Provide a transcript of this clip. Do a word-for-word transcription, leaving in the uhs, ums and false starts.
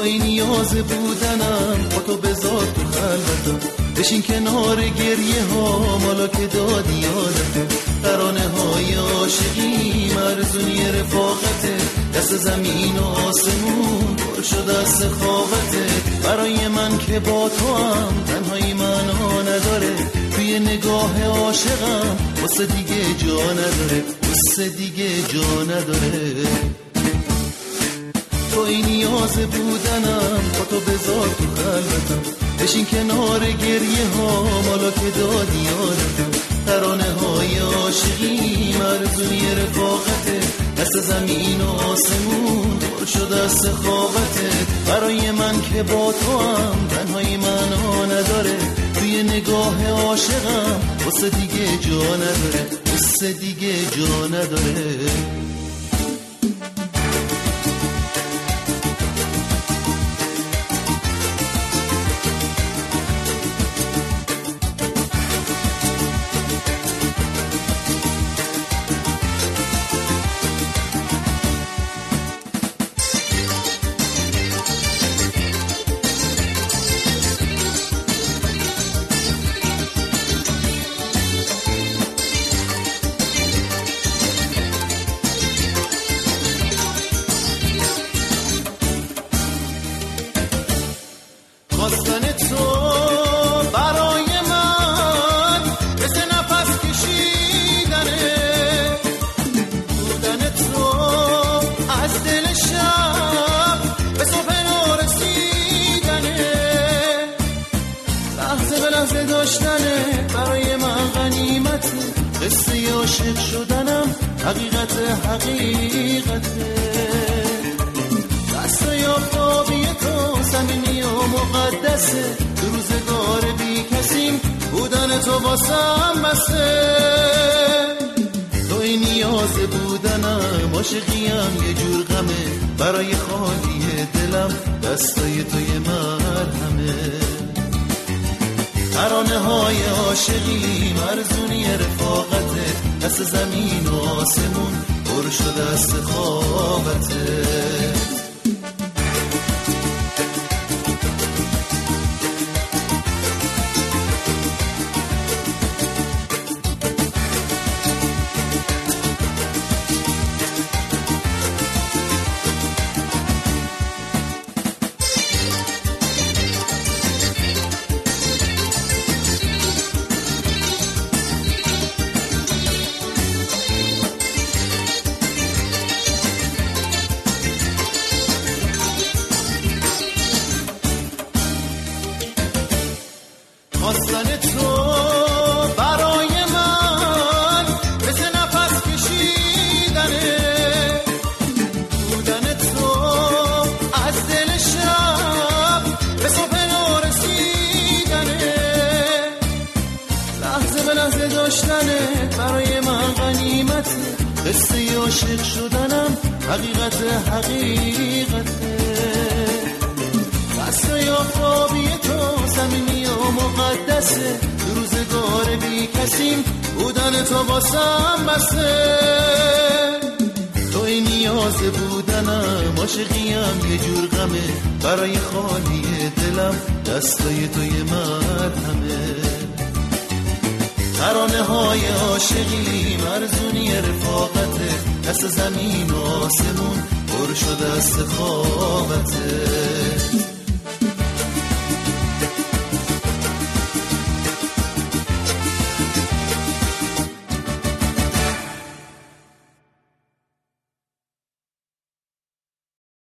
توی نیاز بودنم، با تو بذار تو خلوتم، بشین کنار گریه ها مالا که دادی یادته. ترانه های عاشقی مرزونی رفاقته، دست زمین و آسمون پر شده از سخاوته. برای من که با تو هم تنهایی معنا نداره، توی نگاه عاشقم واسه دیگه جا نداره، واسه دیگه جا نداره. توی نیاز بودنم، با تو بذار تو خلوتم، بشین کنار گریه ها مالا که دادی یادتم. ترانه های عاشقی مرزونی رفاقته، دست زمین و آسمون پر شده از سخاوته. برای من که با تو هم تنهایی معنا نداره، توی نگاه عاشقم واسه دیگه جا نداره، واسه دیگه جا نداره. خواستن تو برای من مثل نفس کشیدنه، بودن تو از دل شب به صبح نو رسیدنه. لحظه به لحظه داشتنه برای من غنیمته، قصه عاشق شدنم حقیقت حقیقته. دستای آفتابی تو صمیمی و مقدسه، تو روزگار بی کسیم بودن تو واسم بسه. توی نیاز بودنم، عاشقیم یه جور غمه، برای خالی دلم دستای توی مرهمه. ترانه های عاشقی مرزونی رفاقته، دست زمین و آسمون پر شده از سخاوته. خواستن تو برای من مثل نفس کشیدنه، بودن تو از دل شب به صبح نو رسیدنه. لحظه به لحظه داشتنه برای من غنیمته، قصه عاشق شدنم حقیقت حقیقته. دستای آفتابی تو صمیمی و مقدسه، تو روزگار بی کسیم بودن تو واسم بسه. توی نیاز بودنم، عاشقیم یه جور غمه، برای خالی دلم دستای توی مرهمه. ترانه های عاشقی مرزونی رفاقته، دست زمین و آسمون پر شده از سخاوته.